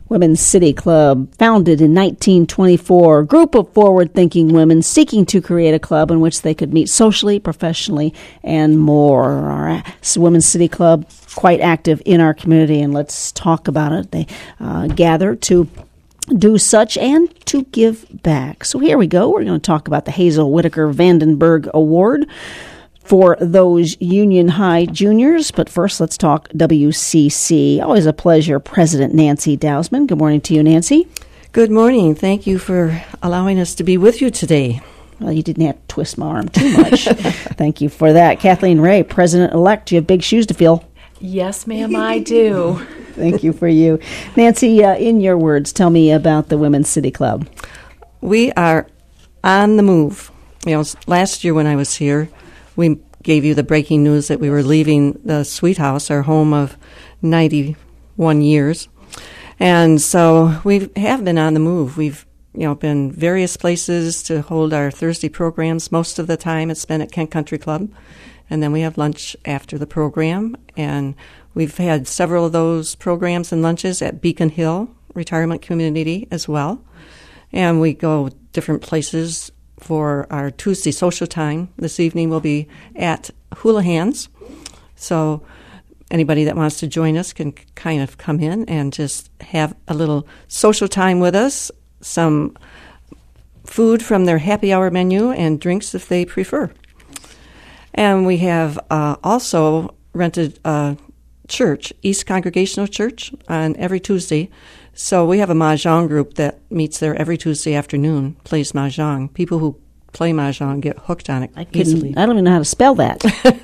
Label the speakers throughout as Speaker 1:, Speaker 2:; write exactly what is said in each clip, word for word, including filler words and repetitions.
Speaker 1: Women's City Club, founded in nineteen twenty-four, a group of forward-thinking women seeking to create a club in which they could meet socially, professionally, and more. Our Women's City Club, quite active in our community, and let's talk about it. They uh, gather to do such and to give back. So here we go. We're going to talk about the Hazel Whitaker Vandenberg Award for those Union High juniors. But first, let's talk W C C. Always a pleasure. President Nancy Dousman. Good morning to you, Nancy.
Speaker 2: Good morning. Thank you for allowing us to be with you today.
Speaker 1: Well, you didn't have to twist my arm too much. Thank you for that. Kathleen Ray, President-elect. You have big shoes to fill.
Speaker 3: Yes, ma'am, I do.
Speaker 1: Thank you for you. Nancy, uh, in your words, tell me about the Women's City Club.
Speaker 2: We are on the move. You know, last year when I was here, we gave you the breaking news that we were leaving the Sweet House, our home of ninety-one years. And so we have been on the move. We've, you know, been various places to hold our Thursday programs. Most of the time it's been at Kent Country Club. And then we have lunch after the program. And we've had several of those programs and lunches at Beacon Hill Retirement Community as well. And we go different places for our Tuesday social time. This evening we'll be at Houlihan's. So anybody that wants to join us can kind of come in and just have a little social time with us, some food from their happy hour menu, and drinks if they prefer. And we have uh, also rented a church, East Congregational Church, on every Tuesday. So we have a mahjong group that meets there every Tuesday afternoon, plays mahjong. People who play mahjong get hooked on it
Speaker 1: I
Speaker 2: easily.
Speaker 1: I don't even know how to spell that.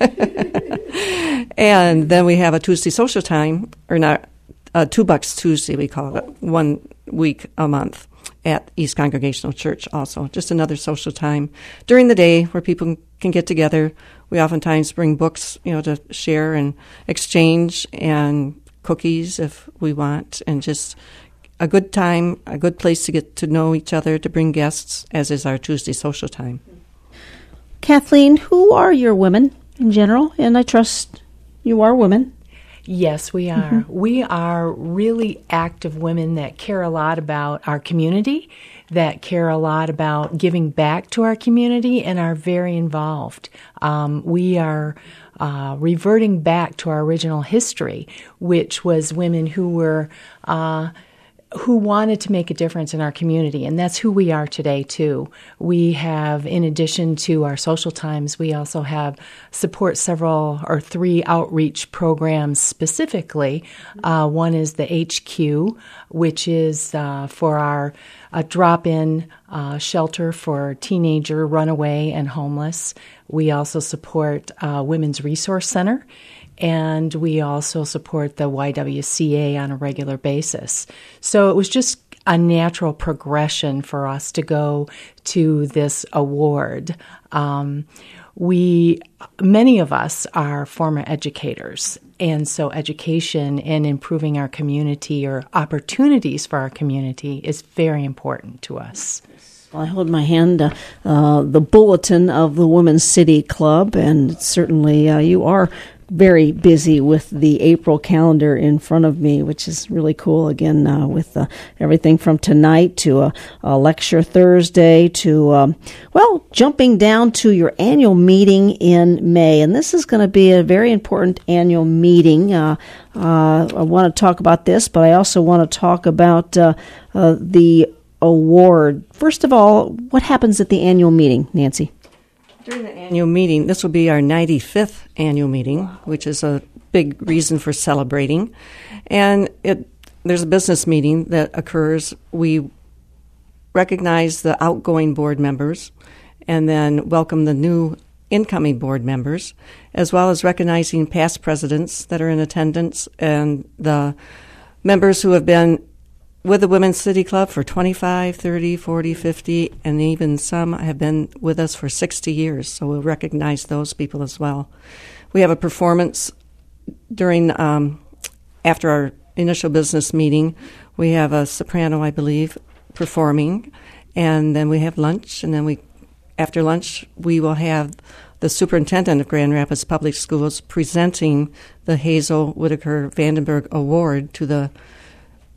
Speaker 2: And then we have a Tuesday social time, or not, uh, Two Bucks Tuesday, we call it, one week a month at East Congregational Church also. Just another social time during the day where people can get together. We oftentimes bring books, you know, to share and exchange, and cookies if we want, and just a good time, a good place to get to know each other, to bring guests, as is our Tuesday social time.
Speaker 1: Kathleen, who are your women in general? And I trust you are women.
Speaker 3: Yes, we are. Mm-hmm. We are really active women that care a lot about our community, that care a lot about giving back to our community, and are very involved. Um, we are uh, reverting back to our original history, which was women who were uh, who wanted to make a difference in our community, and that's who we are today, too. We have, in addition to our social times, we also have support several or three outreach programs specifically. Uh, one is the H Q, which is uh, for our uh, drop-in uh, shelter for teenager, runaway, and homeless. We also support uh, Women's Resource Center, and we also support the Y W C A on a regular basis. So it was just a natural progression for us to go to this award. Um, we, many of us are former educators, and so education and improving our community, or opportunities for our community, is very important to us.
Speaker 1: I hold my hand uh, uh, the bulletin of the Women's City Club, and certainly uh, you are very busy with the April calendar in front of me, which is really cool. Again, uh, with uh, everything from tonight to a, a lecture Thursday to, um, well, jumping down to your annual meeting in May. And this is going to be a very important annual meeting. Uh, uh, I want to talk about this, but I also want to talk about uh, uh, the award. First of all, what happens at the annual meeting, Nancy?
Speaker 2: During the annual meeting, this will be our ninety-fifth annual meeting, which is a big reason for celebrating. And it, there's a business meeting that occurs. We recognize the outgoing board members and then welcome the new incoming board members, as well as recognizing past presidents that are in attendance and the members who have been with the Women's City Club for twenty-five, thirty, forty, fifty, and even some have been with us for sixty years, so we'll recognize those people as well. We have a performance during, um, after our initial business meeting. We have a soprano, I believe, performing, and then we have lunch, and then we, after lunch, we will have the superintendent of Grand Rapids Public Schools presenting the Hazel Whitaker Vandenberg Award to the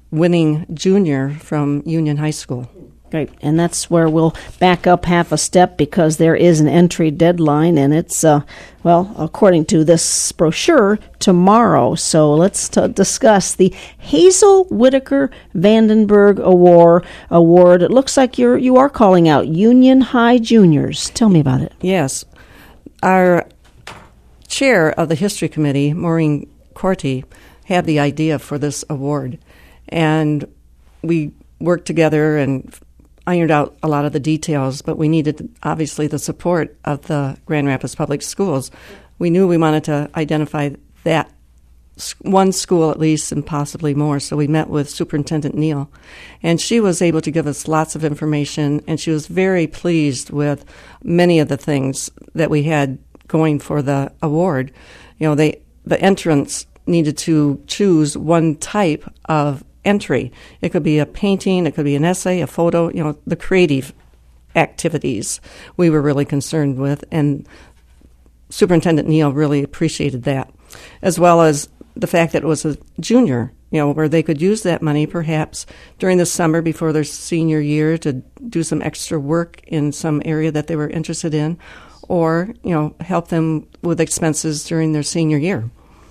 Speaker 2: winning junior from Union High School.
Speaker 1: Great. And that's where we'll back up half a step because there is an entry deadline, and it's, uh, well, according to this brochure, tomorrow. So let's t- discuss the Hazel Whitaker Vandenberg Award. Award. It looks like you're you are calling out Union High juniors. Tell me about it.
Speaker 2: Yes. Our chair of the History Committee, Maureen Corti, had the idea for this award. And we worked together and ironed out a lot of the details, but we needed, obviously, the support of the Grand Rapids Public Schools. We knew we wanted to identify that one school at least and possibly more, so we met with Superintendent Neal. And she was able to give us lots of information, and she was very pleased with many of the things that we had going for the award. You know, they the entrants needed to choose one type of entry. It could be a painting, it could be an essay, a photo, you know, the creative activities we were really concerned with, and Superintendent Neal really appreciated that, as well as the fact that it was a junior, you know, where they could use that money perhaps during the summer before their senior year to do some extra work in some area that they were interested in, or, you know, help them with expenses during their senior year.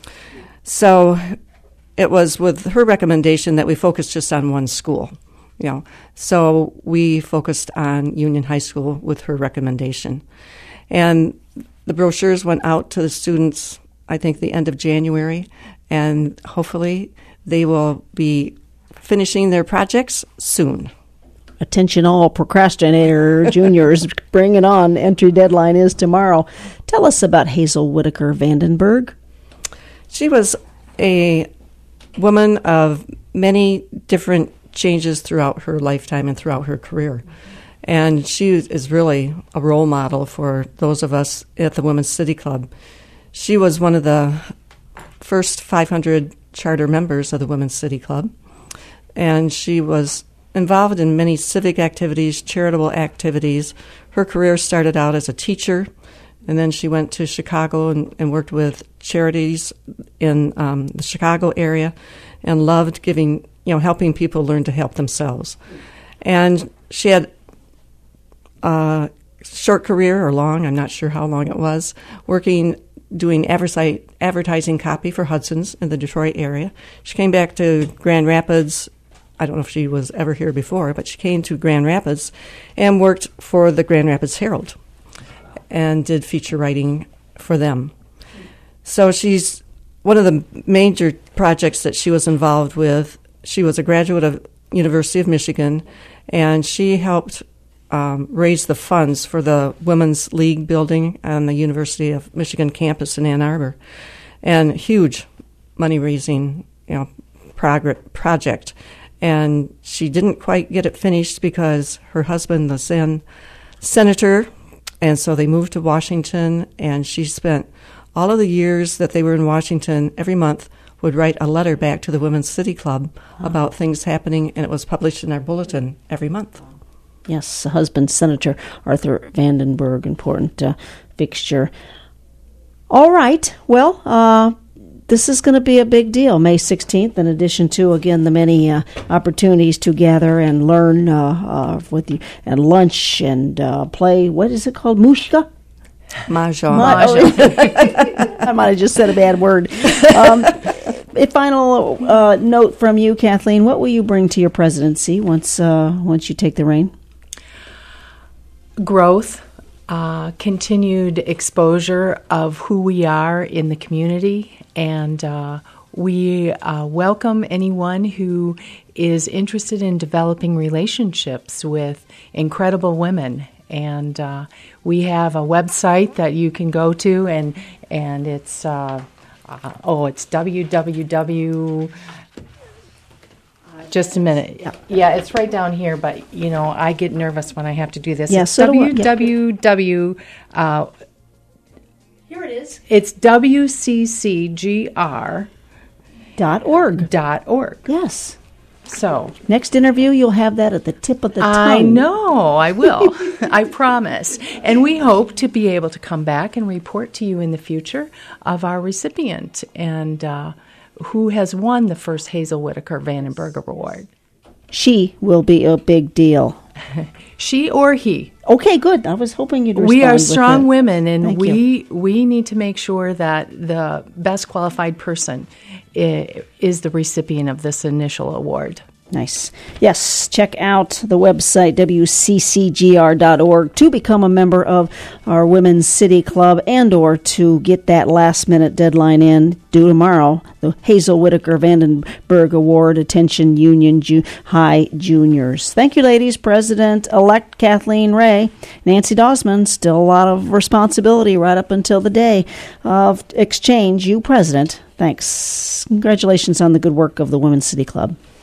Speaker 2: So it was with her recommendation that we focused just on one school, you know. So we focused on Union High School with her recommendation. And the brochures went out to the students, I think, the end of January, and hopefully they will be finishing their projects soon.
Speaker 1: Attention all procrastinator juniors, bring it on. Entry deadline is tomorrow. Tell us about Hazel Whitaker Vandenberg.
Speaker 2: She was a woman of many different changes throughout her lifetime and throughout her career. And she is really a role model for those of us at the Women's City Club. She was one of the first five hundred charter members of the Women's City Club, and she was involved in many civic activities, charitable activities. Her career started out as a teacher, and then she went to Chicago and, and worked with charities in um, the Chicago area, and loved giving, you know, helping people learn to help themselves. And she had a short career, or long, I'm not sure how long it was, working, doing adversi- advertising copy for Hudson's in the Detroit area. She came back to Grand Rapids. I don't know if she was ever here before, but she came to Grand Rapids and worked for the Grand Rapids Herald and did feature writing for them. So she's one of the major projects that she was involved with. She was a graduate of University of Michigan, and she helped um, raise the funds for the Women's League building on the University of Michigan campus in Ann Arbor, and huge money-raising, you know, prog- project. And she didn't quite get it finished because her husband was then senator, and so they moved to Washington, and she spent all of the years that they were in Washington, every month, would write a letter back to the Women's City Club oh. about things happening, and it was published in our bulletin every month.
Speaker 1: Yes, husband, Senator Arthur Vandenberg, important uh, fixture. All right, well, uh, this is going to be a big deal, May sixteenth, in addition to, again, the many uh, opportunities to gather and learn uh, uh, with you, and lunch and uh, play, what is it called, Mushka?
Speaker 2: Mahjong.
Speaker 1: Mahjong. I might have just said a bad word. Um, a final uh, note from you, Kathleen. What will you bring to your presidency once uh, once you take the reign?
Speaker 3: Growth, uh, continued exposure of who we are in the community, and uh, we uh, welcome anyone who is interested in developing relationships with incredible women. And uh, we have a website that you can go to, and and it's uh, uh, oh, it's www. Just a minute. Yeah. yeah, it's right down here. But you know, I get nervous when I have to do this.
Speaker 1: Yeah,
Speaker 3: it's
Speaker 1: so
Speaker 3: www. Uh,
Speaker 1: here it is.
Speaker 3: It's w c c g r
Speaker 1: dot org.
Speaker 3: Dot org.
Speaker 1: Yes.
Speaker 3: So
Speaker 1: next interview, you'll have that at the tip of the tongue.
Speaker 3: I know, I will. I promise. And we hope to be able to come back and report to you in the future of our recipient. And uh, who has won the first Hazel Whitaker Vandenberg Award.
Speaker 1: She will be a big deal.
Speaker 3: She or he.
Speaker 1: Okay, good. I was hoping you'd respond.
Speaker 3: We are
Speaker 1: with
Speaker 3: strong
Speaker 1: it.
Speaker 3: women, and
Speaker 1: Thank
Speaker 3: we
Speaker 1: you.
Speaker 3: we need to make sure that the best qualified person i- is the recipient of this initial award.
Speaker 1: Nice. Yes, check out the website, w c c g r dot org, to become a member of our Women's City Club and or to get that last-minute deadline in due tomorrow, the Hazel Whitaker Vandenberg Award. Attention Union Ju- High Juniors. Thank you, ladies. President-elect Kathleen Ray. Nancy Dawsman, still a lot of responsibility right up until the day of exchange. You, President, thanks. Congratulations on the good work of the Women's City Club.